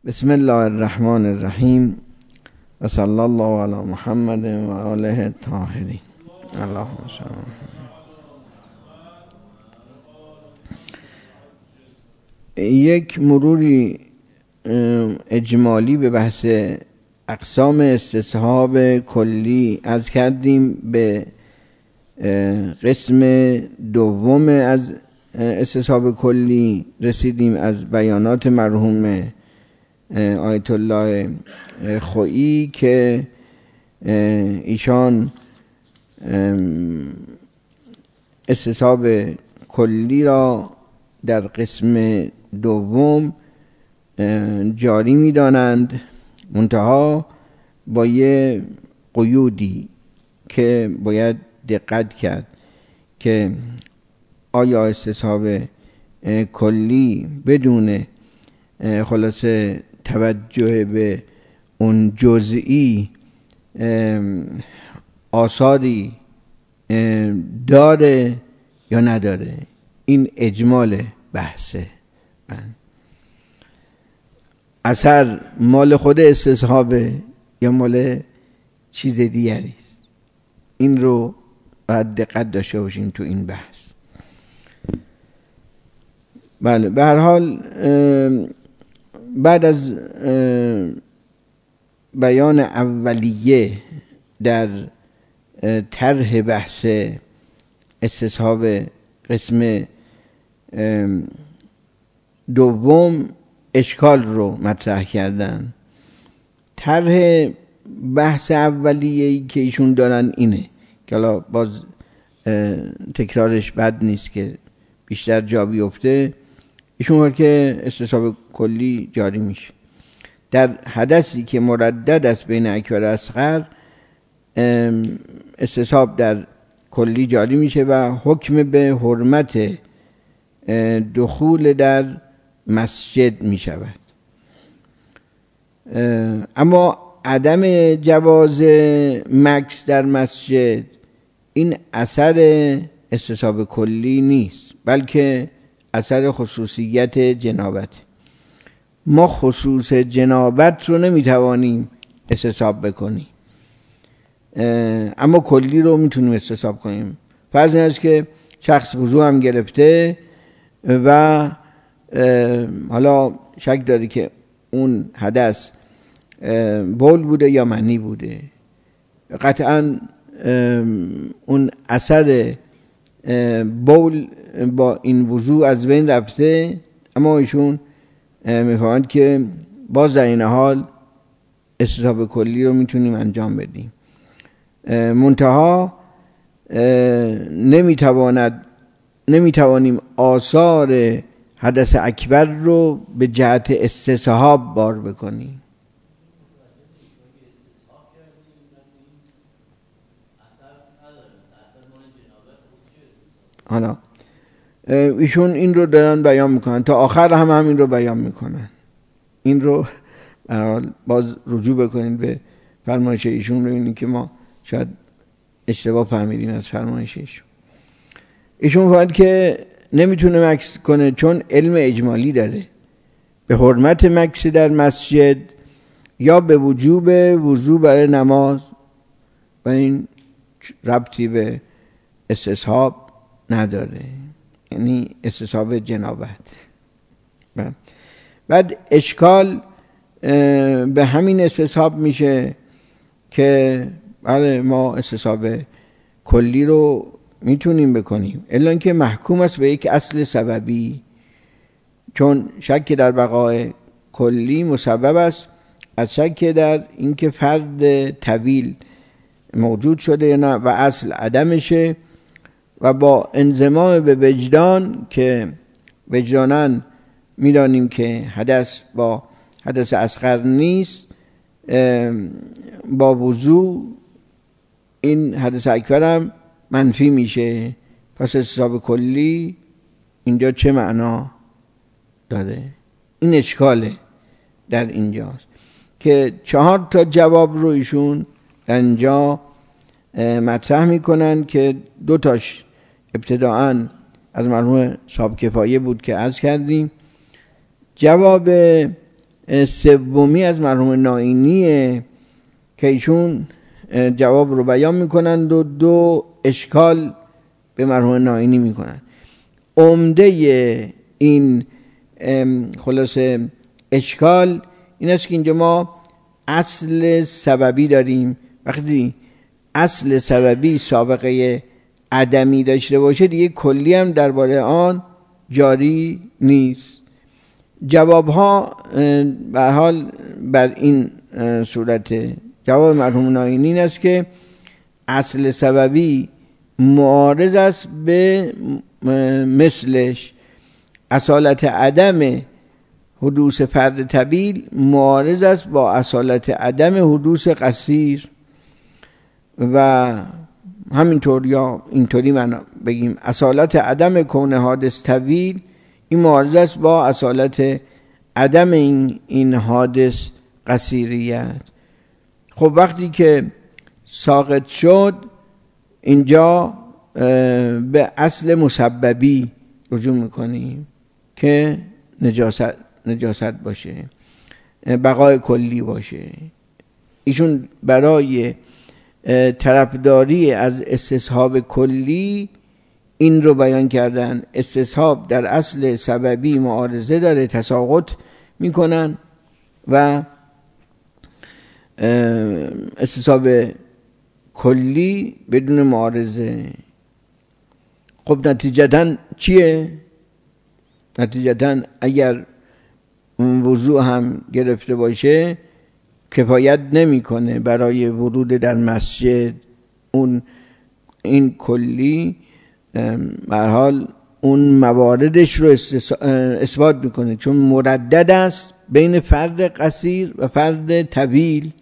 بسم الله الرحمن الرحیم و صلی الله علی محمد و آله الطاهرین. اللهم صل. یک مروری اجمالی به بحث اقسام استصحاب کلی از کردیم. به قسم دوم از استصحاب کلی رسیدیم از بیانات مرحوم آیت الله خویی که ایشان استصحاب کلی را در قسم دوم جاری می دانند، منتها با یه قیودی که باید دقت کرد که آیا استصحاب کلی بدون خلاصه توجه به اون جزئی آثاری داره یا نداره. این اجمال بحثه. اثر مال خود استصحابه یا مال چیز دیگری است. این رو باید دقت داشته باشیم تو این بحث. بله، به هر حال بعد از بیان اولیه در طرح بحث استصحاب قسم دوم اشکال رو مطرح کردن. طرح بحث اولیه‌ای که ایشون دارن اینه که حالا باز تکرارش بد نیست که بیشتر جا بیفته. ایشون وقت که استصحاب کلی جاری میشه در حدثی که مردد است بین اکبر و اصغر، استصحاب در کلی جاری میشه و حکم به حرمت دخول در مسجد میشود. اما عدم جواز مکث در مسجد این اثر استصحاب کلی نیست، بلکه اثر خصوصیت جنابت. ما خصوص جنابت رو نمیتوانیم استصحاب بکنیم، اما کلی رو میتونیم استصحاب کنیم. فرض این است که شخص وضو هم گرفته و حالا شک داری که اون حدث بول بوده یا منی بوده. قطعا اون اثر بول با این وضو از بین رفته، اما ایشون میفهمند که باز در این حال استصحاب کلی رو میتونیم انجام بدیم. منتها نمیتوانیم آثار حدث اکبر رو به جهت استصحاب بار بکنیم. حالا ایشون این رو دارن بیان میکنن، تا آخر هم همین رو بیان میکنن. این رو باز رجوع بکنید به فرمایش ایشون، ببینید که ما شاید اشتباه فهمیدیم از فرمایش ایشون. ایشون فهمید که نمیتونه مکث کنه چون علم اجمالی داره به حرمت مکث در مسجد یا به وجوب وضو برای نماز و این ربطی به استصحاب نداره، یعنی استصحاب جنابت. بعد اشکال به همین استصحاب میشه که بله ما استصحاب کلی رو میتونیم بکنیم، الا اینکه محکوم است به یک اصل سببی، چون شک در بقای کلی مسبب است از شک در اینکه فرد طویل موجود شده یا نه و اصل عدمشه، و با انضمام به وجدان که وجداناً میدانیم که حدث با حدث اصغر نیست، با وضو این حدث اکبر هم منفی میشه. پس استصحاب کلی اینجا چه معنا داره؟ این اشکاله در اینجاست که 4 تا جواب رو ایشون در اینجا مطرح میکنن که 2 تاش ابتداعاً از مرحوم صاحب کفایه بود که عرض کردیم. جواب سومی از مرحوم نائینیه که ایشون جواب رو بیان میکنند و دو اشکال به مرحوم نائینی میکنند. عمده این خلاصه اشکال این است که اینجا ما اصل سببی داریم. وقتی اصل سببی سابقه عدمی داشته باشه دیگه کلی هم درباره آن جاری نیست. جواب ها به هر حال بر این صورت جواب مرحوم نائینی این است که اصل سببی معارض است به مثلش. اصالت عدم حدوث فرد طویل معارض است با اصالت عدم حدوث قصیر و همینطور، یا اینطوری من بگیم اصالت عدم کون حادث طویل این معارض است با اصالت عدم این حادث قصیریت. خب وقتی که ساقط شد اینجا به اصل مسببی رجوع میکنیم که نجاست باشه، بقای کلی باشه. ایشون برای طرفداری از استصحاب کلی این رو بیان کردن. استصحاب در اصل سببی معارضه داره، تساقط میکنن و استصحاب کلی بدون معارضه. خب نتیجتاً چیه؟ نتیجتاً اگر وضوع هم گرفته باشه کفایت نمیکنه برای ورود در مسجد. این کلی به هر حال اون مواردش رو اثبات میکنه، چون مردد است بین فرد قصیر و فرد طویل.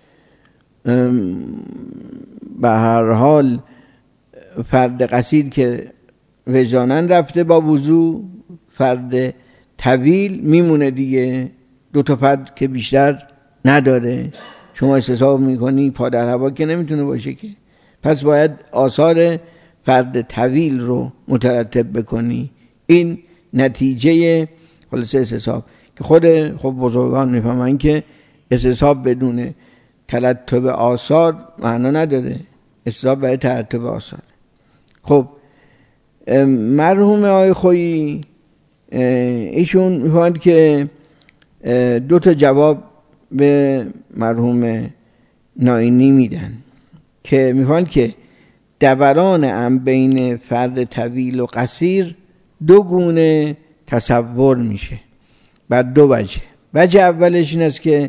به هر حال فرد قصیر که وجدانن رفته با وضوع، فرد طویل میمونه دیگه، دو تا فرد که بیشتر نداره. شما استصحاب میکنی پا در هوا که نمیتونه باشه که، پس باید آثار فرد طویل رو مترتب بکنی. این نتیجه خلاصه استصحاب که خب بزرگان میفهمن که استصحاب بدون ترتب آثار معنا نداره. استصحاب برای ترتب آثار. خب مرحوم آقای خویی ایشون میفهمند که دو تا جواب به مرحوم نائینی میدن که میفهمند که دوران هم بین فرد طویل و قصیر دو گونه تصور میشه بر دو وجه. وجه اولش این است که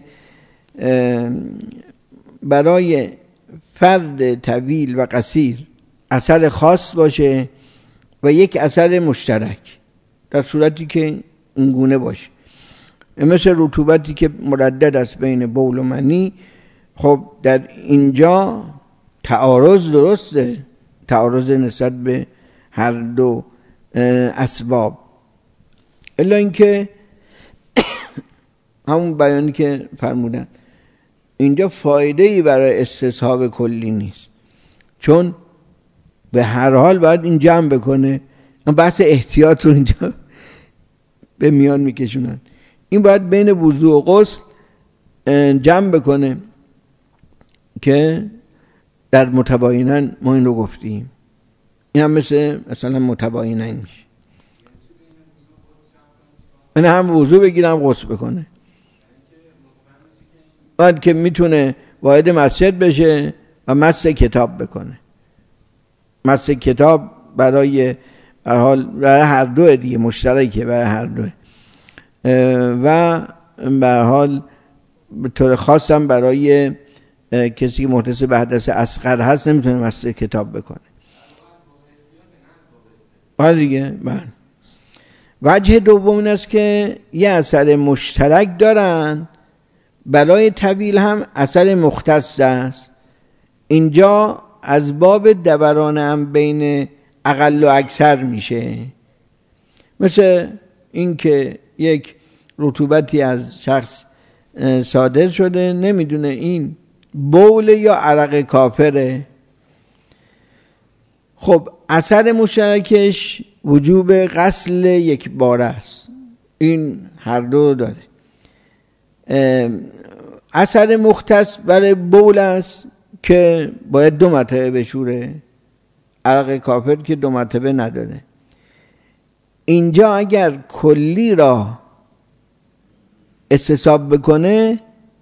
برای فرد طویل و قصیر اثر خاص باشه و یک اثر مشترک، در صورتی که این گونه باشه، مثل رطوبتی که مردد است بین بول و منی. خب در اینجا تعارض درسته، تعارض نسبت به هر دو اسباب، الا اینکه همون بیانی که فرمودن اینجا فایده‌ای برای استصحاب کلی نیست، چون به هر حال باید این جمع بکنه. بحث احتیاط رو اینجا به میان میکشونن. این باید بین وضوء و غسل جمع بکنه که در متباینن ما این رو گفتیم. این هم مثلا متباینن میشه، من هم وضوء بگیرم غسل بکنه، باید که میتونه واحد مسجد بشه و مس کتاب بکنه. مس کتاب برای هر دو دیگه مشترکه، برای هر دو و به حال به طور خاص هم برای کسی که محدث به حدث اصغر هست نمیتونه مس کتاب بکنه. حالا دیگه وجه دوم این است که یه اثر مشترک دارن، برای طویل هم اثر مختص است. اینجا از باب دوران هم بین اقل و اکثر میشه، مثل این که یک رطوبتی از شخص صادر شده، نمیدونه این بول یا عرق کافره. خب اثر مشترکش وجوب غسل یک بار است، این هر دو داره. اثر مختص برای بول است که باید 2 مرتبه بشوره، عرق کافر که 2 مرتبه نداره. اینجا اگر کلی را استصحاب بکنه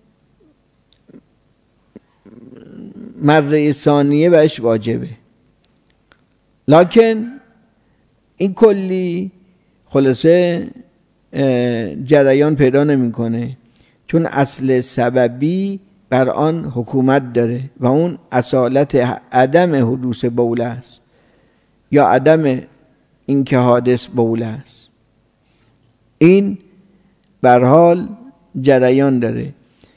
مره ثانیه بهش واجبه، لکن این کلی خلاصه جریان پیدا نمیکنه، چون اصل سببی بر آن حکومت داره و اون اصالت عدم حدوث بول است یا عدم اینکه حادث بول است. این بر حال جریان داره.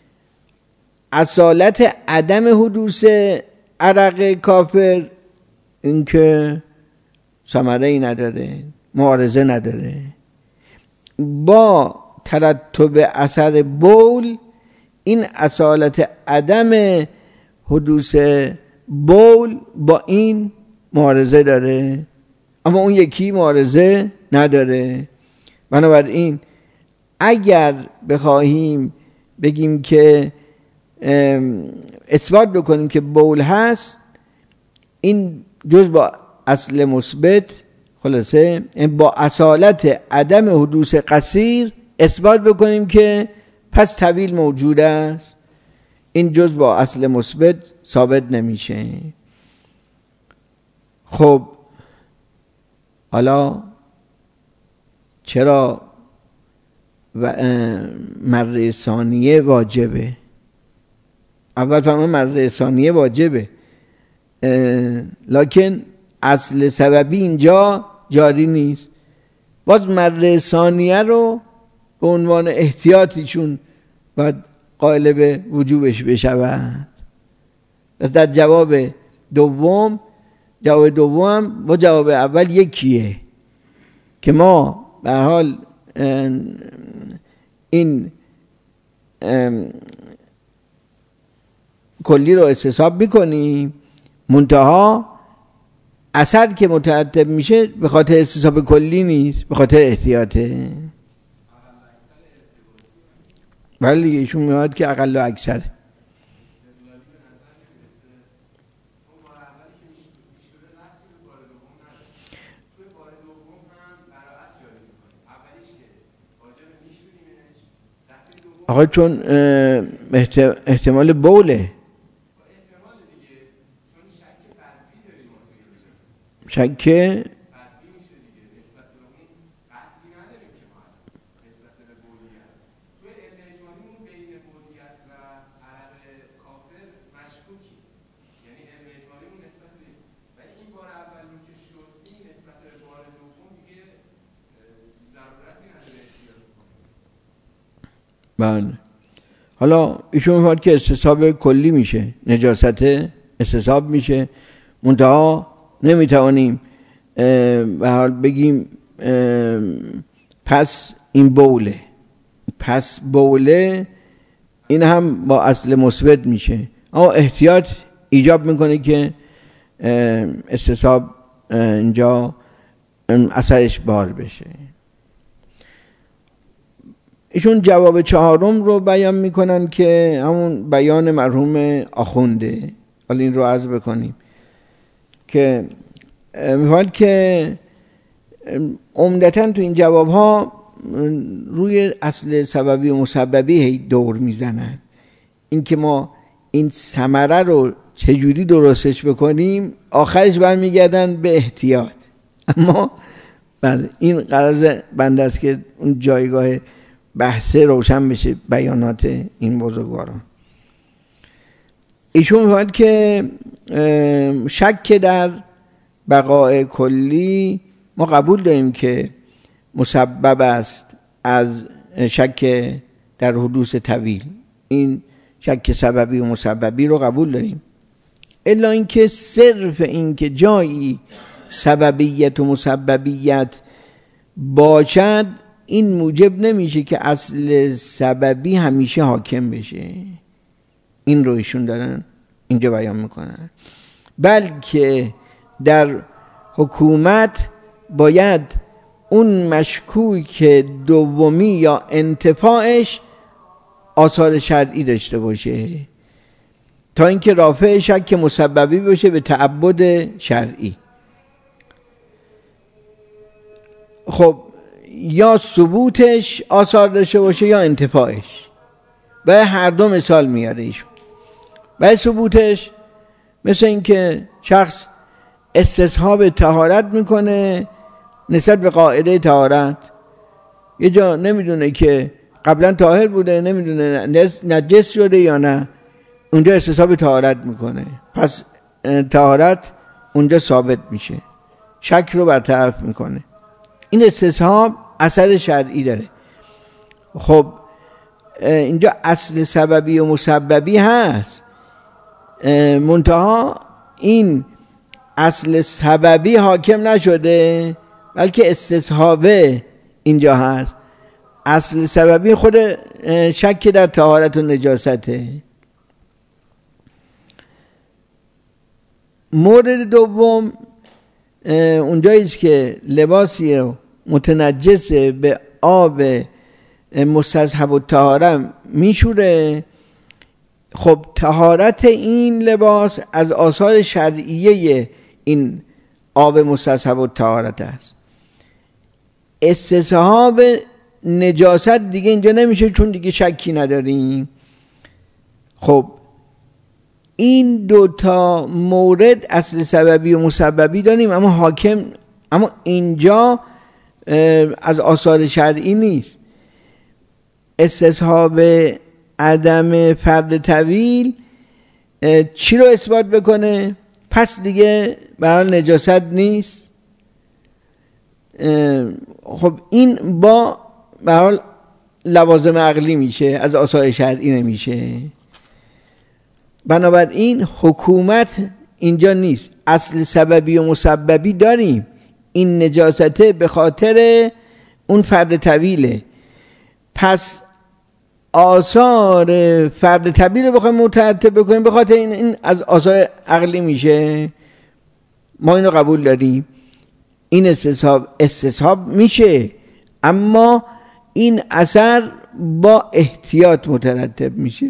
اصالت عدم حدوث عرق کافر اینکه ثمره‌ای نداره، معارضه نداره. با ترتب اثر بول این اصالت عدم حدوث بول با این معارضه داره، اما اون یکی معارضه نداره. بنابراین اگر بخواهیم بگیم که اثبات بکنیم که بول هست، این جز با اصل مثبت خلاصه با اصالت عدم حدوث قصیر اثبات بکنیم که پس طویل موجود است، این جز با اصل مثبت ثابت نمیشه. خب حالا چرا مره ثانیه واجبه؟ اول فرمان مره ثانیه واجبه، لکن اصل سببی اینجا جاری نیست. باز مره ثانیه رو به عنوان احتیاطی چون باید قائل به وجوبش بشود. پس در جواب دوم با جواب اول یکیه که ما به هر حال این کلی رو استصحاب میکنیم، منتها اثر که مترتب میشه به خاطر استصحاب کلی نیست، به خاطر احتیاطه. ولی ایشون میاد که اقل و اکثر. آقا چون احتمال بوله، شک بله. حالا ایشون میفرماید که استصحاب کلی میشه، نجاست استصحاب میشه، منتها نمیتوانیم به حال بگیم پس این بوله، پس بوله، این هم با اصل مثبت میشه، اما احتیاط ایجاب میکنه که استصحاب اینجا اثرش بار بشه. ایشون جواب 4 رو بیان میکنن که همون بیان مرحوم آخونده. حالا این رو عرض بکنیم که میفرماید که عمدتاً تو این جواب ها روی اصل سببی و مسببی هی دور میزنن، این که ما این ثمره رو چجوری درستش بکنیم، آخرش برمیگردن به احتیاط. اما بله این قرض بنده است که اون جایگاه بحثه روشن بشه بیانات این بزرگواران. ایشون میگوید که شک در بقاء کلی ما قبول داریم که مسبب است از شک در حدوث طویل، این شک سببی و مسببی رو قبول داریم، الا اینکه صرف این که جایی سببیت و مسببیت باشد این موجب نمیشه که اصل سببی همیشه حاکم بشه. این رو ایشون دارن اینجا بیان میکنن، بلکه در حکومت باید اون مشکوک دومی یا انتفاعش آثار شرعی داشته باشه تا اینکه رافع شک مسببی باشه به تعبد شرعی. خب یا ثبوتش آثار داشته باشه یا انتفاعش. برای هر دو مثال میاره ایشون. برای ثبوتش مثل اینکه شخص استصحاب طهارت میکنه نسبت به قاعده طهارت، یه جا نمیدونه که قبلا طاهر بوده، نمیدونه نجس شده یا نه، اونجا استصحاب طهارت میکنه، پس طهارت اونجا ثابت میشه، شک رو برطرف میکنه. این استصحاب اثر شرعی داره. خب اینجا اصل سببی و مسببی هست، منتها این اصل سببی حاکم نشده بلکه استصحابه اینجا هست. اصل سببی خود شک در طهارت و نجاسته. مورد دوم اونجاییست که لباسی متنجس به آب مستصحب الطهاره میشوره. خب طهارت این لباس از آثار شرعیه این آب مستصحب الطهارت است. استصحاب نجاست دیگه اینجا نمیشه چون دیگه شکی نداریم. خب این دوتا مورد اصل سببی و مسببی داریم اما حاکم، اما اینجا از آثار شرعی نیست. استصحاب عدم فرد طویل چی رو اثبات بکنه؟ پس دیگه برای نجاست نیست. خب این با برای لوازم عقلی میشه، از آثار شرعی نمیشه. بنابراین حکومت اینجا نیست، اصل سببی و مسببی داریم. این نجاسته به خاطر اون فرد طویله، پس آثار فرد طویل رو بخوایم مترتب بکنیم به خاطر این از آثار عقلی میشه. ما اینو قبول داریم، این استصحاب میشه، اما این اثر با احتیاط مترتب میشه.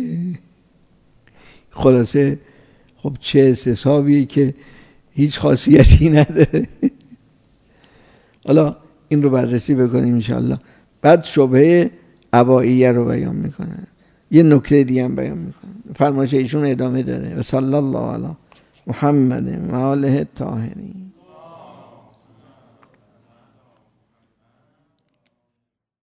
خلاصه خب چه استصحابیه که هیچ خاصیتی نداره. حالا این رو بررسی بکنیم انشاءالله. بعد شبهه عبائیه رو بیان میکنن، یه نکته دیگه هم بیان میکنن. فرمایش ایشون ادامه داره. و صلی الله علی محمد و آله الطاهرین.